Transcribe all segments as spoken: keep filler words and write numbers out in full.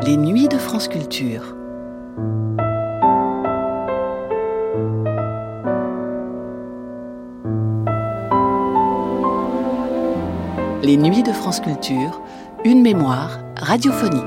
Les Nuits de France Culture. Les Nuits de France Culture, une mémoire radiophonique.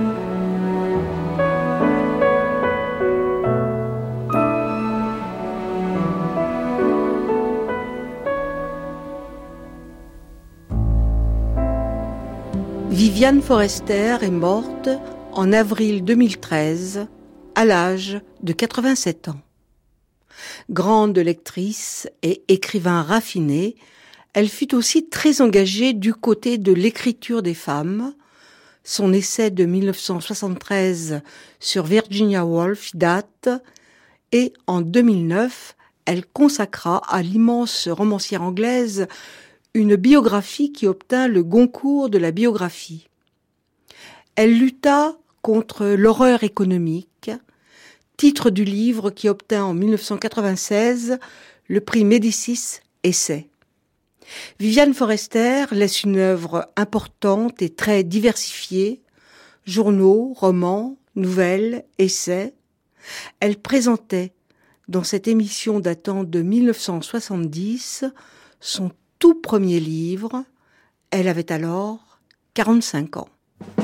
Viviane Forester est morte en avril deux mille treize, à l'âge de quatre-vingt-sept ans. Grande lectrice et écrivain raffiné, elle fut aussi très engagée du côté de l'écriture des femmes. Son essai de mille neuf cent soixante-treize sur Virginia Woolf date, et en deux mille neuf, elle consacra à l'immense romancière anglaise une biographie qui obtint le Goncourt de la biographie. Elle lutta contre l'horreur économique, titre du livre qui obtint en mille neuf cent quatre-vingt-seize le prix Médicis Essai. Viviane Forester laisse une œuvre importante et très diversifiée, journaux, romans, nouvelles, essais. Elle présentait, dans cette émission datant de mille neuf cent soixante-dix, son tout premier livre. Elle avait alors quarante-cinq ans.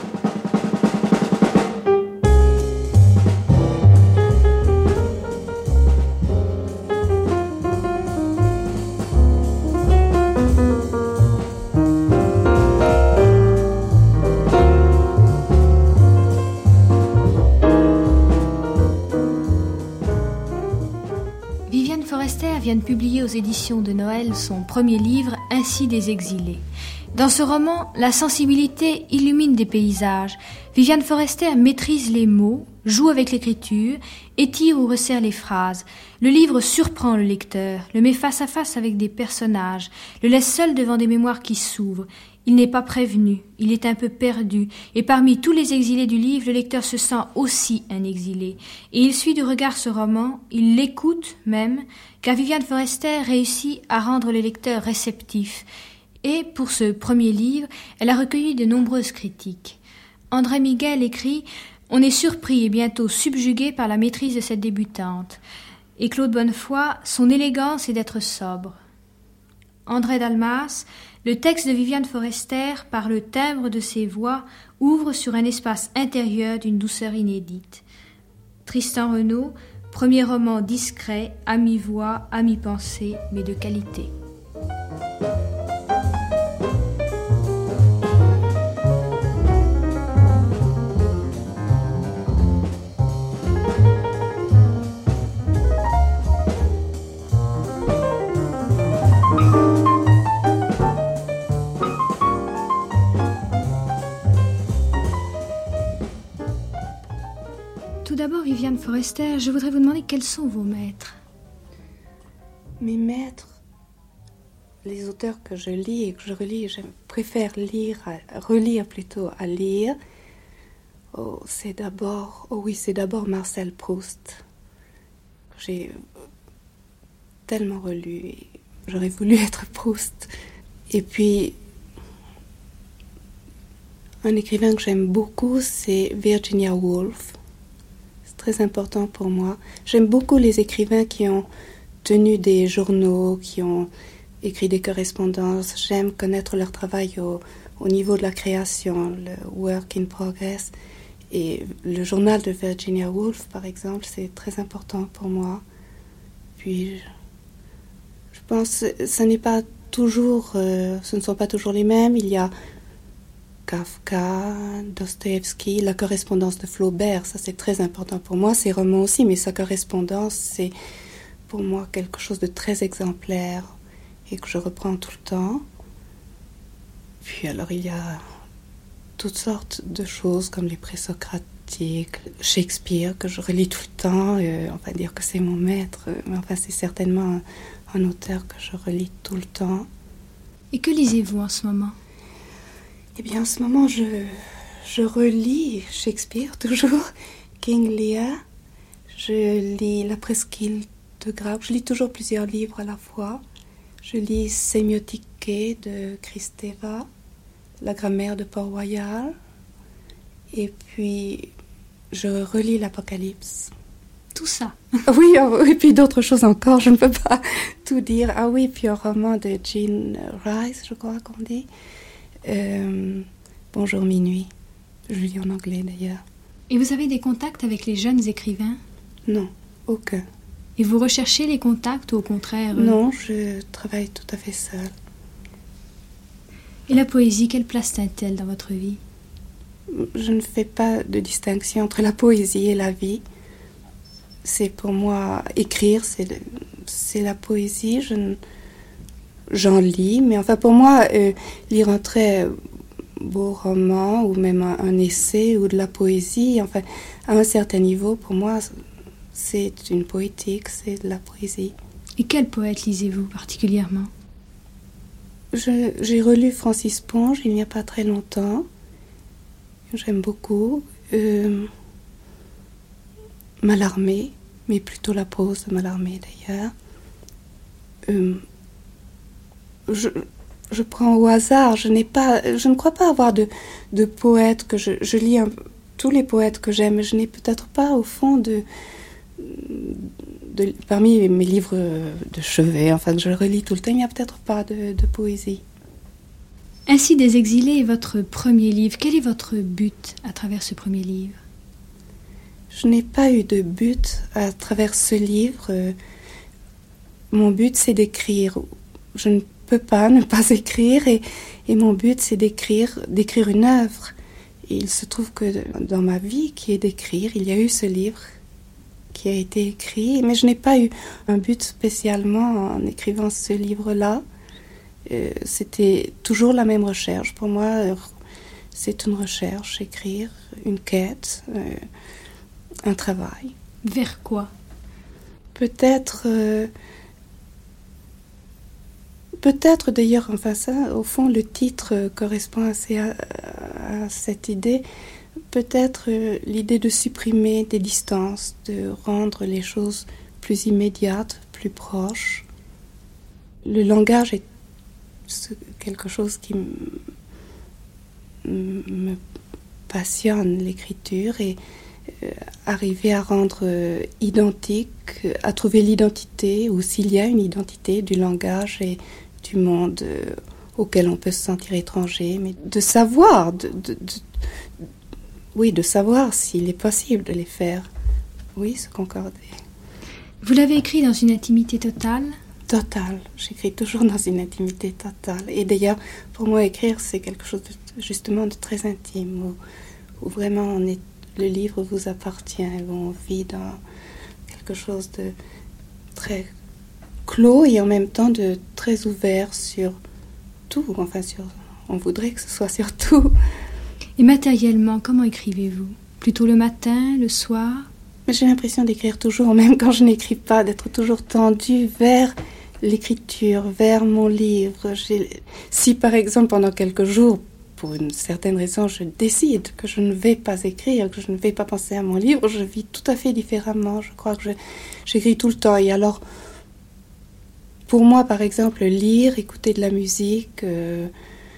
Viviane Forester vient de publier aux éditions de Noël son premier livre, Ainsi des exilés. Dans ce roman, la sensibilité illumine des paysages. Viviane Forester maîtrise les mots, joue avec l'écriture, étire ou resserre les phrases. Le livre surprend le lecteur, le met face à face avec des personnages, le laisse seul devant des mémoires qui s'ouvrent. Il n'est pas prévenu, il est un peu perdu, et parmi tous les exilés du livre, le lecteur se sent aussi un exilé. Et il suit du regard ce roman, il l'écoute même, car Viviane Forester réussit à rendre le lecteur réceptif. Et pour ce premier livre, elle a recueilli de nombreuses critiques. André Miguel écrit « On est surpris et bientôt subjugué par la maîtrise de cette débutante. » Et Claude Bonnefoy, son élégance est d'être sobre. André Dalmas, le texte de Viviane Forester, par le timbre de ses voix, ouvre sur un espace intérieur d'une douceur inédite. Tristan Renaud, premier roman discret, à mi-voix, à mi-pensée, mais de qualité. Tout d'abord, Viviane Forester, je voudrais vous demander quels sont vos maîtres. Mes maîtres, les auteurs que je lis et que je relis, je préfère lire, à, relire plutôt à lire. Oh, c'est d'abord, oh oui, c'est d'abord Marcel Proust. J'ai tellement relu et j'aurais voulu être Proust. Et puis, un écrivain que j'aime beaucoup, c'est Virginia Woolf. Très important pour moi. J'aime beaucoup les écrivains qui ont tenu des journaux, qui ont écrit des correspondances. J'aime connaître leur travail au, au niveau de la création, le work in progress. Et le journal de Virginia Woolf, par exemple, c'est très important pour moi. Puis, je pense que ce n'est pas toujours, euh, ce ne sont pas toujours les mêmes. Il y a Kafka, Dostoïevski, la correspondance de Flaubert, ça c'est très important pour moi, ses romans aussi, mais sa correspondance c'est pour moi quelque chose de très exemplaire et que je reprends tout le temps. Puis alors il y a toutes sortes de choses comme les présocratiques, Shakespeare que je relis tout le temps, euh, on va dire que c'est mon maître, mais enfin c'est certainement un, un auteur que je relis tout le temps. Et que lisez-vous en ce moment ? Eh bien, en ce moment, je, je relis Shakespeare, toujours, King Lear. Je lis La Presqu'île de Grave. Je lis toujours plusieurs livres à la fois. Je lis Sémiotique de Kristeva, La grammaire de Port-Royal. Et puis, je relis l'Apocalypse. Tout ça. Oui, et puis d'autres choses encore, je ne peux pas tout dire. Ah oui, puis un roman de Jean Rice, je crois qu'on dit. Euh, Bonjour minuit. Je lis en anglais d'ailleurs. Et vous avez des contacts avec les jeunes écrivains? Non, aucun. Et vous recherchez les contacts ou au contraire? Non, je travaille tout à fait seule. Et la poésie, quelle place tient-elle dans votre vie? Je ne fais pas de distinction entre la poésie et la vie. C'est pour moi, écrire, c'est, le, c'est la poésie. Je ne, j'en lis, mais enfin pour moi, euh, lire un très beau roman ou même un, un essai ou de la poésie, enfin à un certain niveau, pour moi, c'est une poétique, c'est de la poésie. Et quel poète lisez-vous particulièrement? Je, j'ai relu Francis Ponge il n'y a pas très longtemps. J'aime beaucoup. Euh, Mallarmé, mais plutôt la prose de Mallarmé d'ailleurs. Euh, je, je prends au hasard. Je n'ai pas, je ne crois pas avoir de, de poète que je, je lis un, tous les poètes que j'aime. Je n'ai peut-être pas au fond de, de parmi mes livres de chevet, enfin que je relis tout le temps, il n'y a peut-être pas de, de poésie. Ainsi des exilés est votre premier livre. Quel est votre but à travers ce premier livre? Je n'ai pas eu de but à travers ce livre. Mon but, c'est d'écrire. Je ne peux pas ne pas écrire et, et mon but, c'est d'écrire, d'écrire une œuvre. Et il se trouve que dans ma vie, qui est d'écrire, il y a eu ce livre qui a été écrit, mais je n'ai pas eu un but spécialement en écrivant ce livre-là. Euh, c'était toujours la même recherche. Pour moi, euh, c'est une recherche, écrire, une quête, euh, un travail. Vers quoi? Peut-être, euh, peut-être d'ailleurs, enfin ça, au fond, le titre correspond assez à, à cette idée. Peut-être euh, l'idée de supprimer des distances, de rendre les choses plus immédiates, plus proches. Le langage est quelque chose qui m- me passionne, l'écriture, et euh, arriver à rendre euh, identique, à trouver l'identité, ou s'il y a une identité du langage et du monde euh, auquel on peut se sentir étranger, mais de savoir, de, de, de, oui, de savoir s'il est possible de les faire, oui, se concorder. Vous l'avez écrit dans une intimité totale? Totale. J'écris toujours dans une intimité totale. Et d'ailleurs, pour moi, écrire, c'est quelque chose de, justement de très intime, où, où vraiment on est, le livre vous appartient, où on vit dans quelque chose de très clos et en même temps de très ouvert sur tout. Enfin, sur, on voudrait que ce soit sur tout. Et matériellement, comment écrivez-vous? Plutôt le matin, le soir? Mais j'ai l'impression d'écrire toujours, même quand je n'écris pas, d'être toujours tendue vers l'écriture, vers mon livre. J'ai... Si par exemple pendant quelques jours, pour une certaine raison, je décide que je ne vais pas écrire, que je ne vais pas penser à mon livre, je vis tout à fait différemment. Je crois que je... j'écris tout le temps. Et alors, pour moi par exemple, lire, écouter de la musique, euh...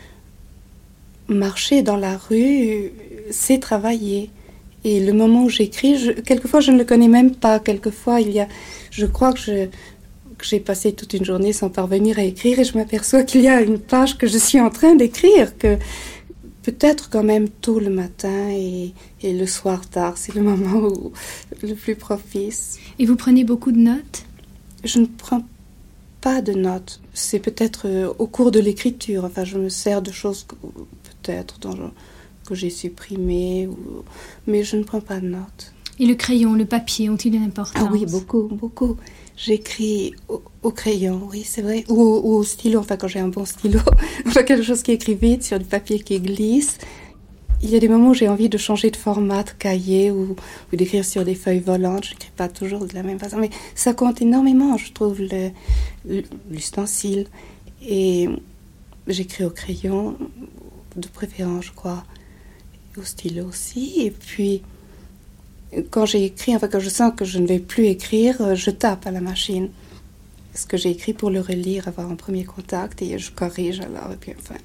marcher dans la rue, c'est travailler. Et le moment où j'écris, je, quelquefois je ne le connais même pas. Quelquefois, il y a, je crois que, je, que j'ai passé toute une journée sans parvenir à écrire et je m'aperçois qu'il y a une page que je suis en train d'écrire, que peut-être quand même tôt le matin et, et le soir tard, c'est le moment où, le plus propice. Et vous prenez beaucoup de notes? Je ne prends pas de notes. C'est peut-être euh, au cours de l'écriture. Enfin, je me sers de choses que, peut-être dont je... que j'ai supprimé, ou... mais je ne prends pas de notes. Et le crayon, le papier, ont-ils une importance? Ah oui, beaucoup, beaucoup. J'écris au, au crayon, oui, c'est vrai, ou, ou au stylo, enfin quand j'ai un bon stylo, enfin quelque chose qui écrit vite sur du papier qui glisse. Il y a des moments où j'ai envie de changer de format, de cahier, ou, ou d'écrire sur des feuilles volantes. Je n'écris pas toujours de la même façon, mais ça compte énormément, je trouve, le, le, l'ustensile. Et j'écris au crayon, de préférence, je crois, au stylo aussi. Et puis, quand j'ai écrit, enfin quand je sens que je ne vais plus écrire, je tape à la machine ce que j'ai écrit pour le relire, avoir un premier contact, et je corrige alors, et puis enfin,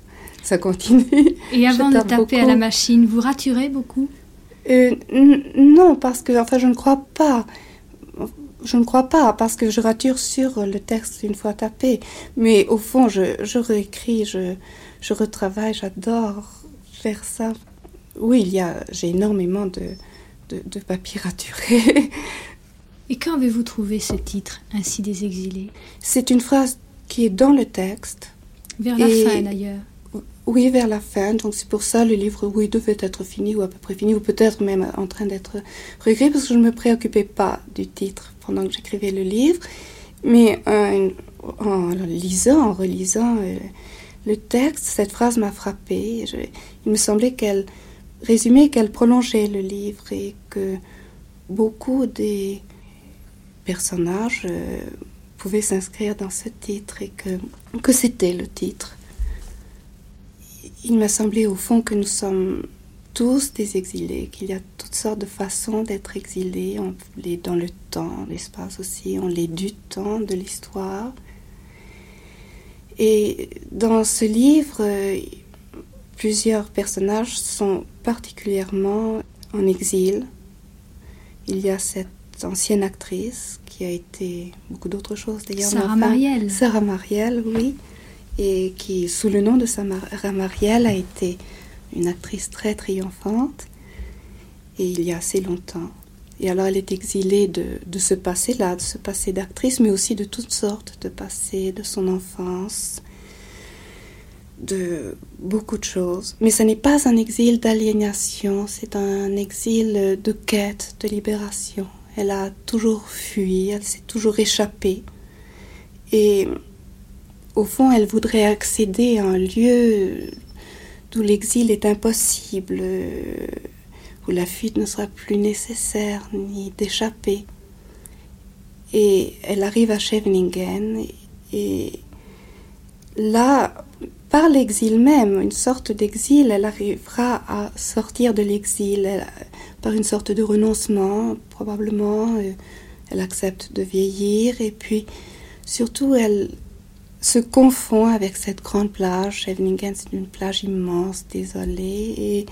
ça continue. Et avant Je de tape taper beaucoup. à la machine, vous raturez beaucoup? Euh, n- non, parce que, enfin, je ne crois pas. Je ne crois pas, parce que je rature sur le texte une fois tapé. Mais au fond, je, je réécris, je, je retravaille, j'adore faire ça. Oui, il y a, j'ai énormément de, de, de papier raturé. Et quand avez-vous trouvé ce titre, Ainsi des exilés? C'est une phrase qui est dans le texte. Vers la Et- fin d'ailleurs. Oui, vers la fin. Donc c'est pour ça le livre, oui, devait être fini ou à peu près fini, ou peut-être même en train d'être réécrit, parce que je ne me préoccupais pas du titre pendant que j'écrivais le livre. Mais euh, en le lisant, en relisant euh, le texte, cette phrase m'a frappée. Je- il me semblait qu'elle résumait, qu'elle prolongeait le livre et que beaucoup des personnages euh, pouvaient s'inscrire dans ce titre et que, que c'était le titre. Il m'a semblé au fond que nous sommes tous des exilés, qu'il y a toutes sortes de façons d'être exilés. On l'est dans le temps, l'espace aussi, on l'est du temps, de l'histoire. Et dans ce livre, euh, plusieurs personnages sont particulièrement en exil. Il y a cette ancienne actrice qui a été beaucoup d'autres choses d'ailleurs. mais Sarah enfin, Marielle. Sarah Marielle, oui. Et qui, sous le nom de Sarah Marielle, a été une actrice très triomphante. Et il y a assez longtemps. Et alors elle est exilée de, de ce passé-là, de ce passé d'actrice, mais aussi de toutes sortes de passés, de son enfance, de beaucoup de choses. Mais ce n'est pas un exil d'aliénation, c'est un exil de quête, de libération. Elle a toujours fui, elle s'est toujours échappée. Et au fond, elle voudrait accéder à un lieu d'où l'exil est impossible, où la fuite ne sera plus nécessaire, ni d'échapper. Et elle arrive à Scheveningen, et là, par l'exil même, une sorte d'exil, elle arrivera à sortir de l'exil, elle, par une sorte de renoncement, probablement. Elle accepte de vieillir, et puis, surtout, elle se confond avec cette grande plage. Scheveningen, c'est une plage immense, désolée, et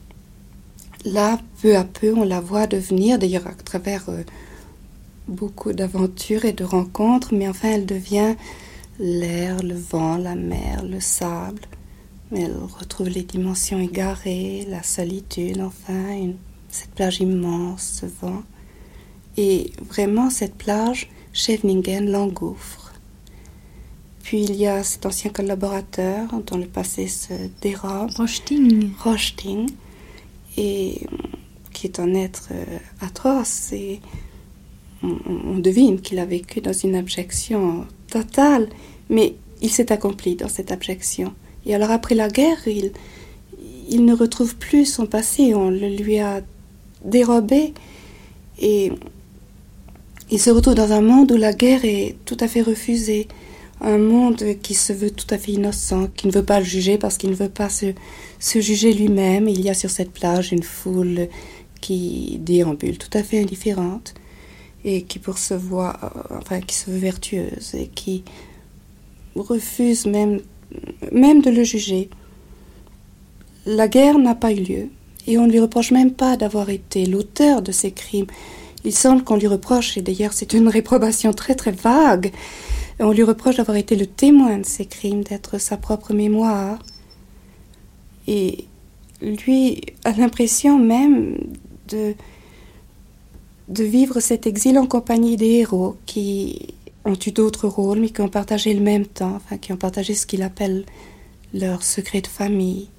là, peu à peu, on la voit devenir, d'ailleurs à travers euh, beaucoup d'aventures et de rencontres, mais enfin, elle devient l'air, le vent, la mer, le sable. Mais elle retrouve les dimensions égarées, la solitude, enfin, une, cette plage immense, ce vent. Et vraiment, cette plage, Scheveningen l'engouffre. Puis il y a cet ancien collaborateur dont le passé se dérobe. Rochting. Rochting. Et qui est un être euh, atroce. Et on, on devine qu'il a vécu dans une abjection totale, mais il s'est accompli dans cette abjection. Et alors après la guerre, il, il ne retrouve plus son passé, on le lui a dérobé, et il se retrouve dans un monde où la guerre est tout à fait refusée, un monde qui se veut tout à fait innocent, qui ne veut pas le juger parce qu'il ne veut pas se, se juger lui-même. Il y a sur cette plage une foule qui déambule tout à fait indifférente et qui pour se voir, enfin qui se veut vertueuse et qui refuse même, même de le juger. La guerre n'a pas eu lieu et on ne lui reproche même pas d'avoir été l'auteur de ces crimes. Il semble qu'on lui reproche, et d'ailleurs c'est une réprobation très très vague, on lui reproche d'avoir été le témoin de ces crimes, d'être sa propre mémoire. Et lui a l'impression même de, de vivre cet exil en compagnie des héros qui ont eu d'autres rôles, mais qui ont partagé le même temps, enfin qui ont partagé ce qu'il appelle leur secret de famille.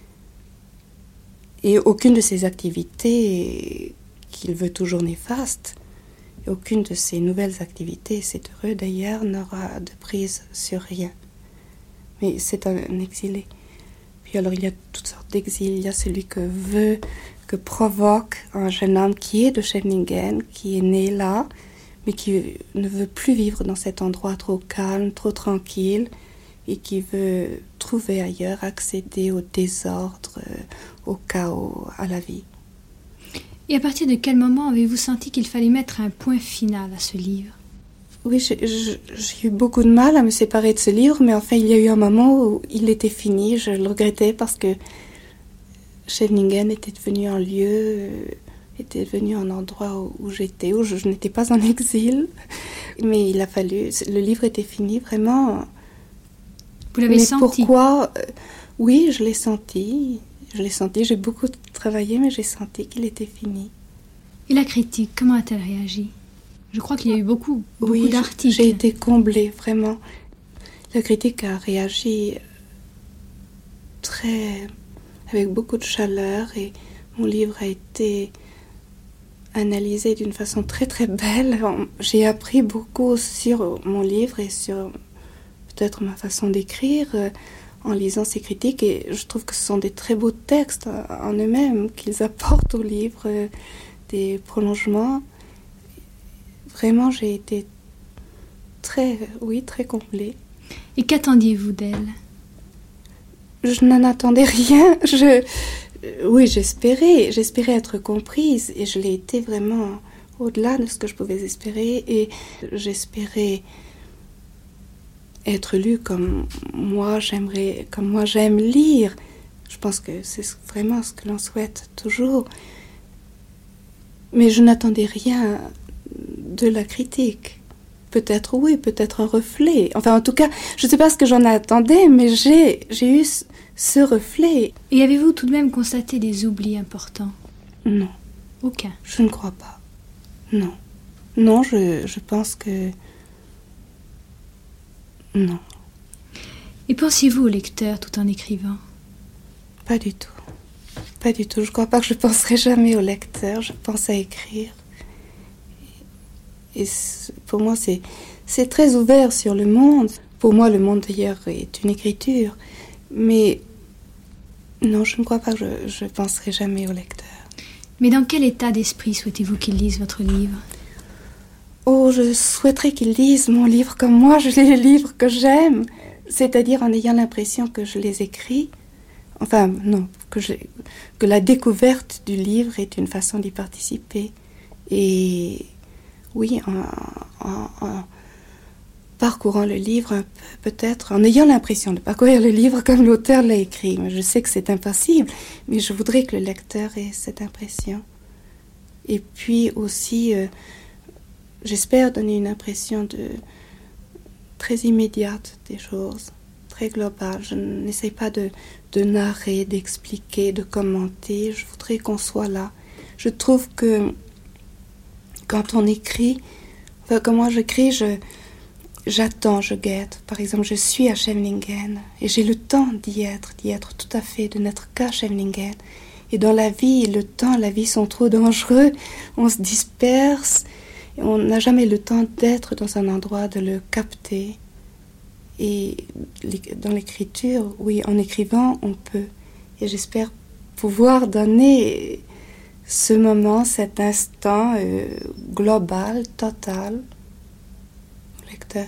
Et aucune de ces activités qu'il veut toujours néfastes, aucune de ces nouvelles activités, c'est heureux d'ailleurs, n'aura de prise sur rien. Mais c'est un exilé. Puis alors il y a toutes sortes d'exils. Il y a celui que veut, que provoque un jeune homme qui est de Scheveningen, qui est né là, mais qui ne veut plus vivre dans cet endroit trop calme, trop tranquille, et qui veut trouver ailleurs, accéder au désordre, au chaos, à la vie. Et à partir de quel moment avez-vous senti qu'il fallait mettre un point final à ce livre ? Oui, j'ai, j'ai eu beaucoup de mal à me séparer de ce livre, mais enfin, il y a eu un moment où il était fini. Je le regrettais parce que Scheveningen était devenu un lieu, était devenu un endroit où, où j'étais, où je, je n'étais pas en exil. Mais il a fallu... Le livre était fini, vraiment. Vous l'avez mais senti? Pourquoi? Oui, je l'ai senti. Je l'ai senti. J'ai beaucoup travaillé, mais j'ai senti qu'il était fini. Et la critique, comment a-t-elle réagi? Je crois qu'il y a eu beaucoup, beaucoup oui, d'articles. J'ai été comblée, vraiment. La critique a réagi très... avec beaucoup de chaleur et mon livre a été analysé d'une façon très très belle. J'ai appris beaucoup sur mon livre et sur peut-être ma façon d'écrire en lisant ces critiques et je trouve que ce sont des très beaux textes en eux-mêmes qu'ils apportent au livre, des prolongements. Vraiment, j'ai été très, oui, très comblée. Et qu'attendiez-vous d'elle? Je n'en attendais rien. Je, oui, j'espérais, j'espérais être comprise et je l'ai été vraiment au-delà de ce que je pouvais espérer et j'espérais être lue comme moi j'aimerais, comme moi j'aime lire. Je pense que c'est vraiment ce que l'on souhaite toujours. Mais je n'attendais rien de la critique. Peut-être oui, peut-être un reflet. Enfin, en tout cas, je ne sais pas ce que j'en attendais, mais j'ai, j'ai eu ce reflet. Et avez-vous tout de même constaté des oublis importants? Non. Aucun? Je ne crois pas. Non. Non, je, je pense que... Non. Et pensiez-vous au lecteur tout en écrivant? Pas du tout. Pas du tout. Je ne crois pas que je penserai jamais au lecteur. Je pense à écrire. Et pour moi, c'est, c'est très ouvert sur le monde. Pour moi, le monde, d'ailleurs, est une écriture. Mais non, je ne crois pas que je, je penserai jamais au lecteur. Mais dans quel état d'esprit souhaitez-vous qu'il lise votre livre? Oh, je souhaiterais qu'il lise mon livre comme moi, je lis les livres que j'aime. C'est-à-dire en ayant l'impression que je les écris. Enfin, non, que, je, que la découverte du livre est une façon d'y participer. Et... oui, en, en, en parcourant le livre un peu, peut-être, en ayant l'impression de parcourir le livre comme l'auteur l'a écrit. Mais je sais que c'est impossible, mais je voudrais que le lecteur ait cette impression. Et puis aussi, euh, j'espère donner une impression de, très immédiate des choses, très globale. Je n'essaie pas de, de narrer, d'expliquer, de commenter. Je voudrais qu'on soit là. Je trouve que quand on écrit, enfin, quand moi j'écris, je, j'attends, je guette. Par exemple, je suis à Scheveningen et j'ai le temps d'y être, d'y être tout à fait, de n'être qu'à Scheveningen. Et dans la vie, le temps, la vie sont trop dangereux. On se disperse, et on n'a jamais le temps d'être dans un endroit, de le capter. Et dans l'écriture, oui, en écrivant, on peut. Et j'espère pouvoir donner ce moment, cet instant euh, global, total, au lecteur.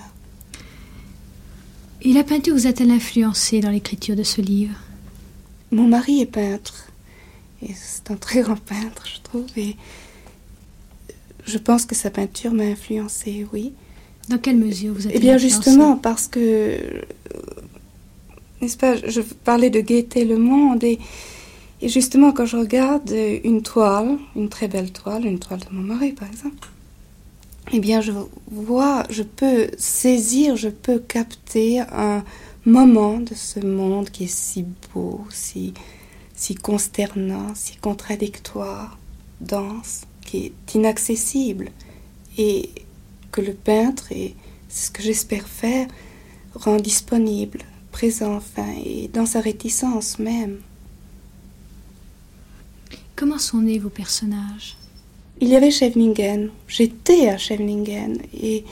Et la peinture vous a-t-elle influencé dans l'écriture de ce livre? Mon mari est peintre, et c'est un très grand peintre, je trouve, et je pense que sa peinture m'a influencée, oui. Dans quelle mesure vous a-t-elle influencé? Eh bien, justement, parce que, n'est-ce pas, je parlais de gaieté le monde, et Et justement, quand je regarde une toile, une très belle toile, une toile de mon mari par exemple, eh bien je vois, je peux saisir, je peux capter un moment de ce monde qui est si beau, si, si consternant, si contradictoire, dense, qui est inaccessible. Et que le peintre, et c'est ce que j'espère faire, rend disponible, présent enfin, et dans sa réticence même. Comment sont nés vos personnages? Il y avait Scheveningen. J'étais à Scheveningen. Et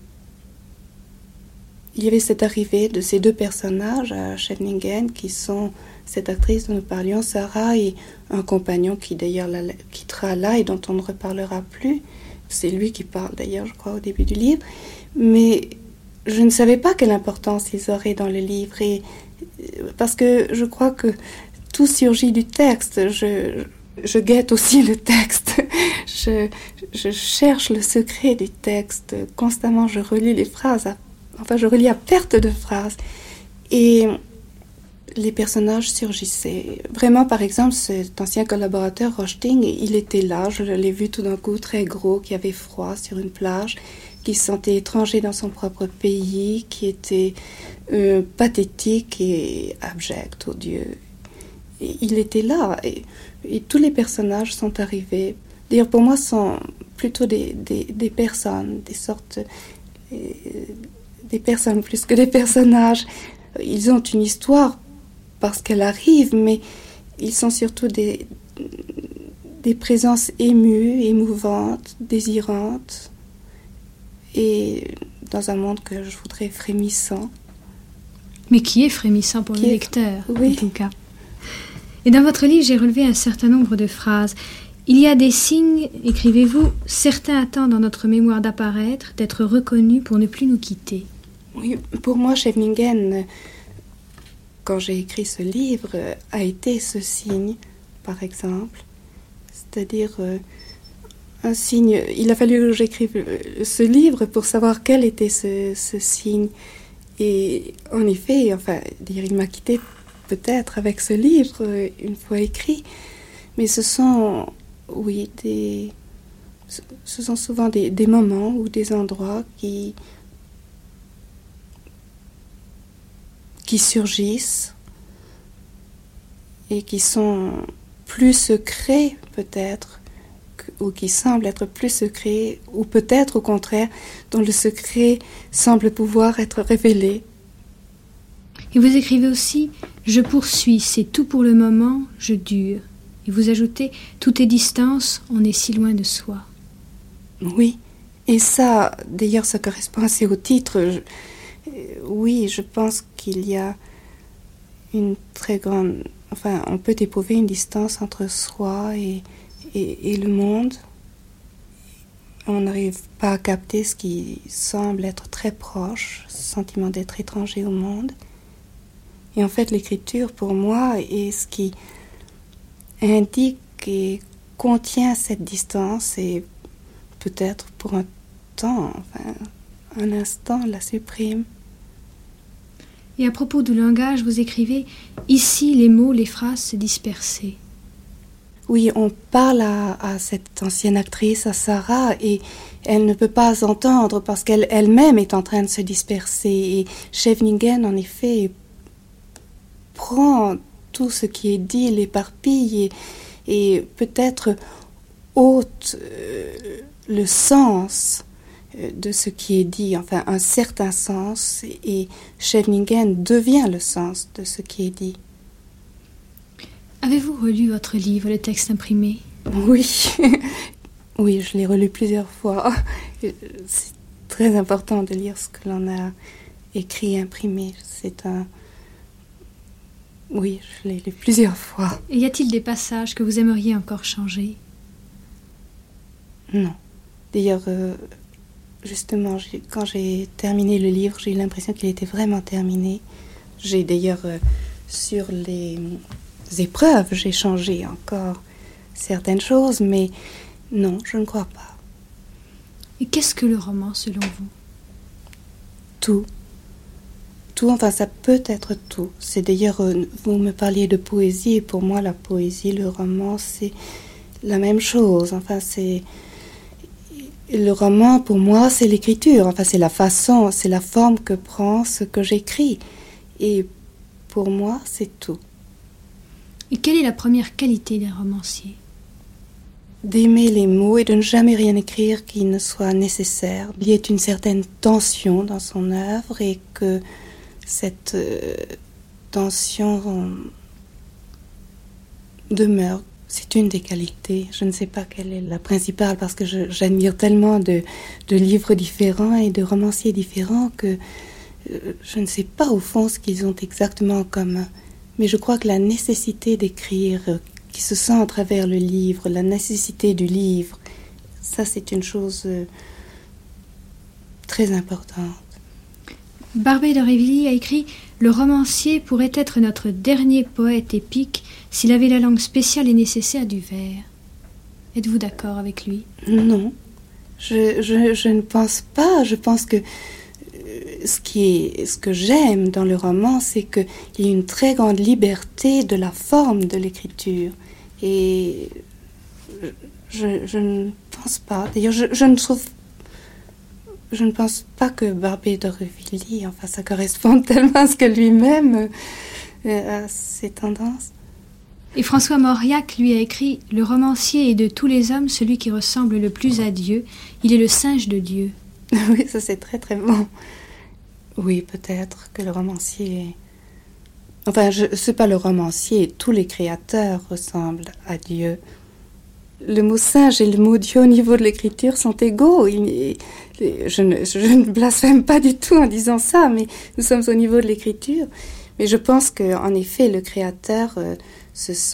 il y avait cette arrivée de ces deux personnages à Scheveningen qui sont cette actrice dont nous parlions, Sarah, et un compagnon qui d'ailleurs la quittera là et dont on ne reparlera plus. C'est lui qui parle d'ailleurs, je crois, au début du livre. Mais je ne savais pas quelle importance ils auraient dans le livre. Et, parce que je crois que tout surgit du texte. Je... Je guette aussi le texte. Je, je cherche le secret du texte. Constamment, je relis les phrases. À, enfin, je relis à perte de phrases. Et les personnages surgissaient. Vraiment, par exemple, cet ancien collaborateur, Rochting, il était là. Je l'ai vu tout d'un coup, très gros, qui avait froid sur une plage, qui se sentait étranger dans son propre pays, qui était euh, pathétique et abject, odieux. Et il était là. Et, et tous les personnages sont arrivés. D'ailleurs, pour moi, ce sont plutôt des, des, des personnes, des sortes... Euh, des personnes plus que des personnages. Ils ont une histoire parce qu'elle arrive, mais ils sont surtout des, des présences émues, émouvantes, désirantes, et dans un monde que je voudrais frémissant. Mais qui est frémissant pour qui le est... lecteur, oui. en tout cas. Et dans votre livre, j'ai relevé un certain nombre de phrases. Il y a des signes, écrivez-vous, certains attendent dans notre mémoire d'apparaître, d'être reconnus pour ne plus nous quitter. Oui, pour moi, Scheveningen, quand j'ai écrit ce livre, a été ce signe, par exemple. C'est-à-dire euh, un signe... Il a fallu que j'écrive ce livre pour savoir quel était ce, ce signe. Et en effet, enfin, dire, il m'a quitté peut-être avec ce livre, une fois écrit. Mais ce sont, oui, des... Ce sont souvent des, des moments ou des endroits qui... qui surgissent et qui sont plus secrets peut-être, ou qui semblent être plus secrets, ou peut-être au contraire, dont le secret semble pouvoir être révélé. Et vous écrivez aussi « Je poursuis, c'est tout pour le moment, je dure ». Et vous ajoutez « Tout est distance, on est si loin de soi ». Oui, et ça, d'ailleurs, ça correspond assez au titre. Je... Oui, je pense qu'il y a une très grande... Enfin, on peut éprouver une distance entre soi et, et, et le monde. On n'arrive pas à capter ce qui semble être très proche, ce sentiment d'être étranger au monde. Et en fait, l'écriture, pour moi, est ce qui indique et contient cette distance et peut-être pour un temps, enfin, un instant, la supprime. Et à propos du langage, vous écrivez « Ici, les mots, les phrases se dispersaient ». Oui, on parle à, à cette ancienne actrice, à Sarah, et elle ne peut pas entendre parce qu'elle elle-même est en train de se disperser. Et Scheveningen, en effet, prend tout ce qui est dit, l'éparpille, et, et peut-être ôte euh, le sens de ce qui est dit, enfin un certain sens, et Scheveningen devient le sens de ce qui est dit. Avez-vous relu votre livre, le texte imprimé ? Oui, oui, je l'ai relu plusieurs fois. C'est très important de lire ce que l'on a écrit, imprimé. C'est un... Oui, je l'ai lu plusieurs fois. Et y a-t-il des passages que vous aimeriez encore changer ? Non. D'ailleurs... Euh... Justement, j'ai, quand j'ai terminé le livre, j'ai eu l'impression qu'il était vraiment terminé. J'ai d'ailleurs, euh, sur les épreuves, j'ai changé encore certaines choses, mais non, je ne crois pas. Et qu'est-ce que le roman, selon vous ? Tout. Tout, enfin, ça peut être tout. C'est d'ailleurs, euh, vous me parliez de poésie, et pour moi, la poésie, le roman, c'est la même chose. Enfin, c'est... Le roman, pour moi, c'est l'écriture. Enfin, c'est la façon, c'est la forme que prend ce que j'écris. Et pour moi, c'est tout. Et quelle est la première qualité d'un romancier ? D'aimer les mots et de ne jamais rien écrire qui ne soit nécessaire. Il y ait une certaine tension dans son œuvre et que cette euh, tension demeure. C'est une des qualités. Je ne sais pas quelle est la principale parce que je, j'admire tellement de, de livres différents et de romanciers différents que euh, je ne sais pas au fond ce qu'ils ont exactement en commun. Mais je crois que la nécessité d'écrire, euh, qui se sent à travers le livre, la nécessité du livre, ça c'est une chose euh, très importante. Barbey d'Aurevilly a écrit « Le romancier pourrait être notre dernier poète épique s'il avait la langue spéciale et nécessaire du vers. » Êtes-vous d'accord avec lui? Non, je, je, je ne pense pas. Je pense que ce, qui est, ce que j'aime dans le roman, c'est qu'il y a une très grande liberté de la forme de l'écriture. Et je, je ne pense pas. D'ailleurs, je, je ne trouve... Je ne pense pas que Barbey d'Aurevilly, enfin, ça corresponde tellement à ce que lui-même euh, a ses tendances. Et François Mauriac lui a écrit « Le romancier est de tous les hommes celui qui ressemble le plus à Dieu. Il est le singe de Dieu. » Oui, ça c'est très très bon. Oui, peut-être que le romancier... Enfin, je sais pas le romancier, tous les créateurs ressemblent à Dieu. Le mot singe et le mot Dieu au niveau de l'écriture sont égaux. Il, je, ne, je ne blasphème pas du tout en disant ça, mais nous sommes au niveau de l'écriture. Mais je pense qu'en effet, le créateur euh, se sent...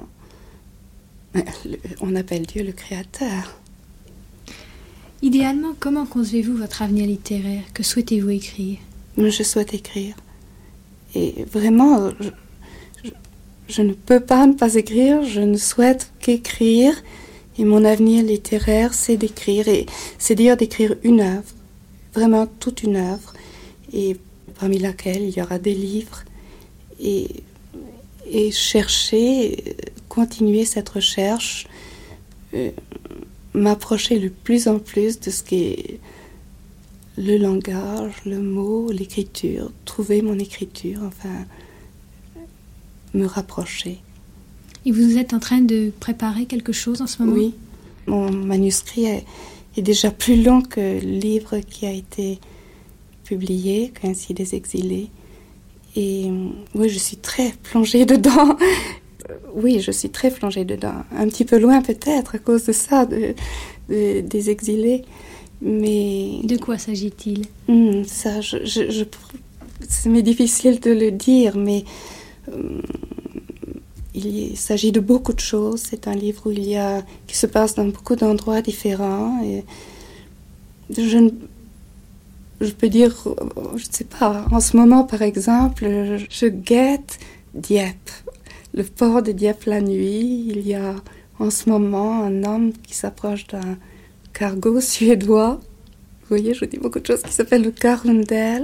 On appelle Dieu le créateur. Idéalement, comment concevez-vous votre avenir littéraire? Que souhaitez-vous écrire? Je souhaite écrire. Et vraiment, je, je, je ne peux pas ne pas écrire, je ne souhaite qu'écrire. Et mon avenir littéraire, c'est d'écrire. Et c'est d'ailleurs d'écrire une œuvre, vraiment toute une œuvre, et parmi laquelle il y aura des livres. Et, et chercher, continuer cette recherche, euh, m'approcher de plus en plus de ce qu'est le langage, le mot, l'écriture, trouver mon écriture, enfin, me rapprocher. Et vous êtes en train de préparer quelque chose en ce moment? Oui, mon manuscrit est, est déjà plus long que le livre qui a été publié, qu'Ainsi des exilés. Et oui, je suis très plongée dedans. Oui, je suis très plongée dedans. Un petit peu loin peut-être à cause de ça, de, de, des exilés. Mais... De quoi s'agit-il? Hum, ça, je, je, je, c'est m'est difficile de le dire, mais hum, il, y, il s'agit de beaucoup de choses. C'est un livre où il y a, qui se passe dans beaucoup d'endroits différents. Et je, ne, je peux dire, je ne sais pas, en ce moment par exemple, je, je guette Dieppe, le port de Dieppe la nuit. Il y a en ce moment un homme qui s'approche d'un cargo suédois. Vous voyez, je dis beaucoup de choses, qui s'appelle le Carundel.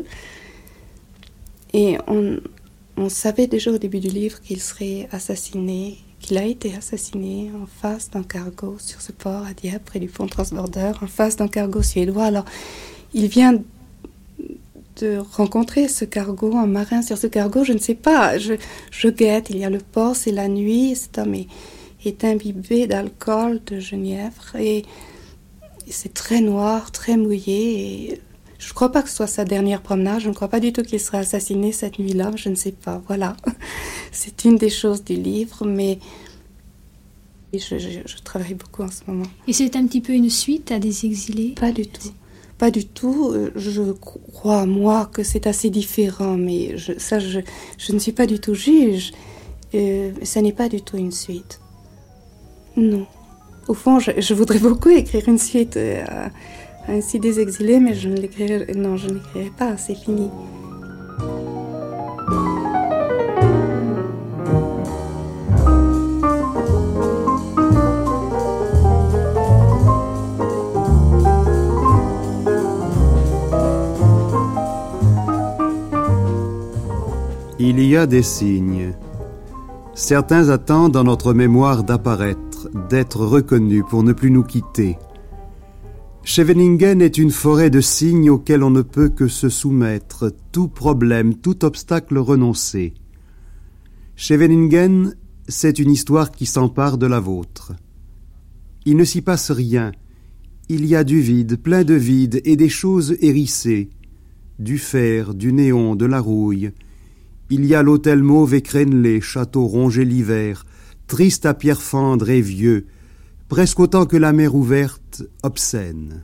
Et on, on savait déjà au début du livre qu'il serait assassiné, qu'il a été assassiné en face d'un cargo sur ce port à Dieppe, près du pont transborder, en face d'un cargo suédois. Alors, il vient de rencontrer ce cargo, un marin sur ce cargo, je ne sais pas, je, je guette, il y a le port, c'est la nuit, cet homme est, est imbibé d'alcool, de genièvre, et c'est très noir, très mouillé. Et je ne crois pas que ce soit sa dernière promenade. Je ne crois pas du tout qu'il sera assassiné cette nuit-là. Je ne sais pas. Voilà. C'est une des choses du livre, mais je, je, je travaille beaucoup en ce moment. Et c'est un petit peu une suite à Des exilés? Pas du tout. Pas du tout. Je crois, moi, que c'est assez différent, mais je, ça, je, je ne suis pas du tout juge. Euh, ça n'est pas du tout une suite. Non. Au fond, je, je voudrais beaucoup écrire une suite à Ainsi des exilés, mais je ne l'écrirai, non, je ne l'écrirai pas, c'est fini. Il y a des signes. Certains attendent dans notre mémoire d'apparaître, d'être reconnus pour ne plus nous quitter. Scheveningen est une forêt de signes auxquels on ne peut que se soumettre, tout problème, tout obstacle renoncé. Scheveningen, c'est une histoire qui s'empare de la vôtre. Il ne s'y passe rien. Il y a du vide, plein de vide, et des choses hérissées. Du fer, du néon, de la rouille. Il y a l'hôtel mauve et crénelé, château rongé l'hiver, triste à pierre fendre et vieux, presque autant que la mer ouverte, obscène.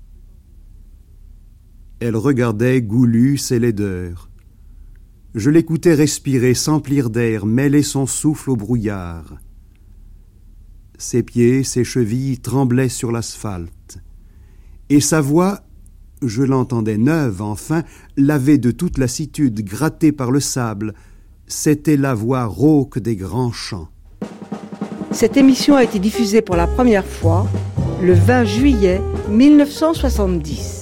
Elle regardait goulue ses laideurs. Je l'écoutais respirer, s'emplir d'air, mêler son souffle au brouillard. Ses pieds, ses chevilles tremblaient sur l'asphalte. Et sa voix, je l'entendais neuve, enfin, lavée de toute lassitude, grattée par le sable, c'était la voix rauque des grands champs. Cette émission a été diffusée pour la première fois le vingt juillet mille neuf cent soixante-dix.